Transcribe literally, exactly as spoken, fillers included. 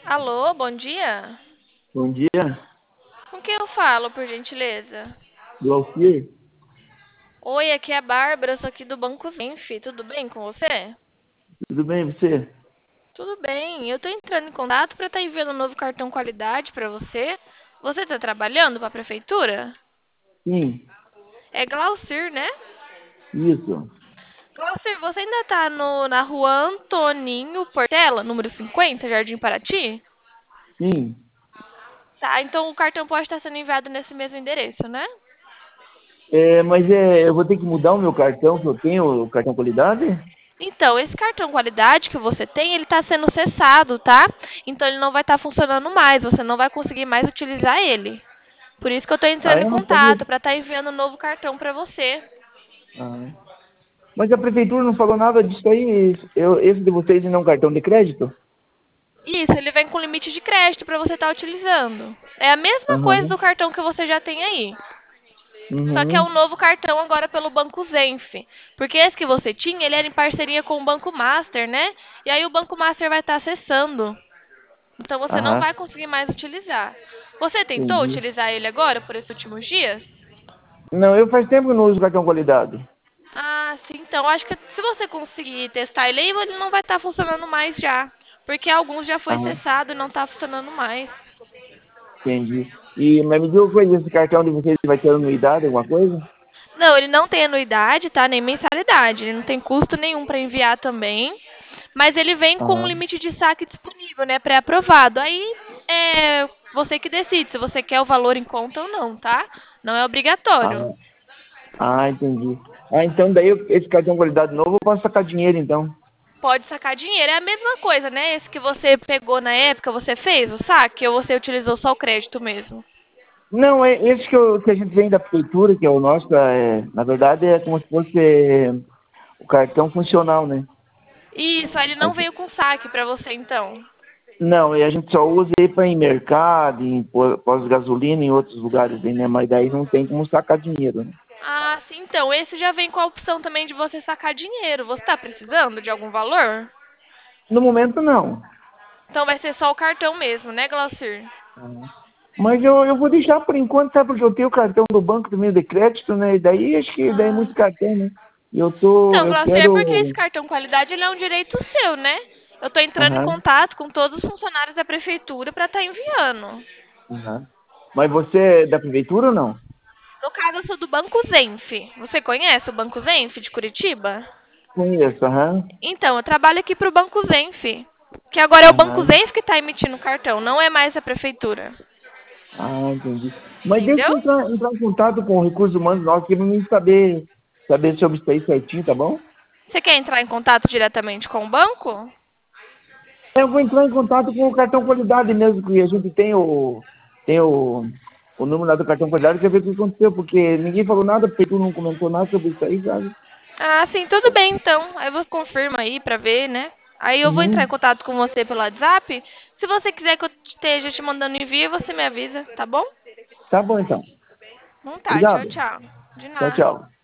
Alô, bom dia? Bom dia, Com quem eu falo, por gentileza? Glaucir. Oi, aqui é a Bárbara, sou aqui do Banco Zenf. Tudo bem com você? Tudo bem, você? Tudo bem. Eu tô entrando em contato para estar enviando um novo cartão qualidade para você. Você tá trabalhando para a prefeitura? Sim, É Glaucir, né? isso. Glaucir, você ainda tá no, na rua Antoninho Portela, número cinquenta, Jardim Paraty? Sim. Tá, então o cartão pode estar sendo enviado nesse mesmo endereço, né? É, mas é, eu vou ter que mudar o meu cartão, que eu tenho, o cartão qualidade? Então, esse cartão qualidade que você tem, ele está sendo cessado, tá? Então ele não vai estar funcionando mais, você não vai conseguir mais utilizar ele. Por isso que eu estou Ah, entrando em eu não sabia. contato para estar enviando um novo cartão para você. Ah. Mas a prefeitura não falou nada disso aí? Eu, esse de vocês não é um cartão de crédito? Isso, ele vem com limite de crédito para você estar utilizando. É a mesma coisa Aham. do cartão que você já tem aí. Só que é um Uhum. novo cartão agora pelo Banco Zenf. Porque esse que você tinha, ele era em parceria com o Banco Master, né? E aí o Banco Master vai estar acessando. Então você não Aham. vai conseguir mais utilizar. Você tentou Entendi. utilizar ele agora, por esses últimos dias? Não, eu faz tempo que não uso cartão qualidade. Ah, sim. Então acho que se você conseguir testar ele aí, ele não vai estar funcionando mais já. Porque alguns já foi Aham. cessado e não está funcionando mais. Entendi. E, mas me diga uma coisa, esse cartão de vocês vai ter anuidade, alguma coisa? Não, ele não tem anuidade, tá? Nem mensalidade. Ele não tem custo nenhum para enviar também. Mas ele vem com um Aham. limite de saque disponível, né? Pré-aprovado. Aí é você que decide se você quer o valor em conta ou não, tá? Não é obrigatório. Ah, ah, entendi. Ah, então daí eu- esse cartão qualidade novo eu posso sacar dinheiro, então. Pode sacar dinheiro. É a mesma coisa, né? Esse que você pegou na época, você fez o saque ou você utilizou só o crédito mesmo? Não, é esse que, eu- que a gente vem da prefeitura, que é o nosso, é, na verdade é como se fosse é, o cartão funcional, né? Isso, aí ele A não gente- veio com saque pra você então. não, e a gente só usa aí para ir em mercado, em pó- pós-gasolina, em outros lugares aí, né? Mas daí não tem como sacar dinheiro, né? Ah, sim, então. Esse já vem com a opção também de você sacar dinheiro. Você tá precisando de algum valor? No momento não. Então vai ser só o cartão mesmo, né, Glaucir? Ah. Mas eu, eu vou deixar por enquanto, sabe? Porque eu tenho o cartão do banco também de crédito, né? E daí acho que daí é Ah. muito cartão, né? E eu tô, Então, eu Glaucir, é porque esse quero. cartão qualidade ele é um direito seu, né? Eu tô entrando em Aham, contato com todos os funcionários da prefeitura pra estar enviando. aham. Mas você é da prefeitura ou não? No caso, eu sou do Banco Zenf. Você conhece o Banco Zenf de Curitiba? Conheço, aham. Então, eu trabalho aqui pro Banco Zenf. Que agora é o Banco Aham. Zenf que está emitindo o cartão, não é mais a prefeitura. Ah, entendi. Mas deixa Entendeu? eu entrar, entrar em contato com o recursos humanos nosso aqui para mim saber, saber sobre isso aí certinho, tá bom? Você quer entrar em contato diretamente com o banco? Eu vou entrar em contato com o cartão qualidade mesmo, que a gente tem o, tem o, o número lá do cartão qualidade, quer ver o que aconteceu, porque ninguém falou nada, porque tu não comentou nada sobre isso aí, sabe? Ah, sim, tudo bem então. Aí você confirma aí pra ver, né? Aí eu vou entrar em Uhum. contato com você pelo WhatsApp. Se você quiser que eu esteja te mandando envio, você me avisa, tá bom? Tá bom então. Não tá, tchau, Obrigado. tchau. De Tchau, nada. tchau.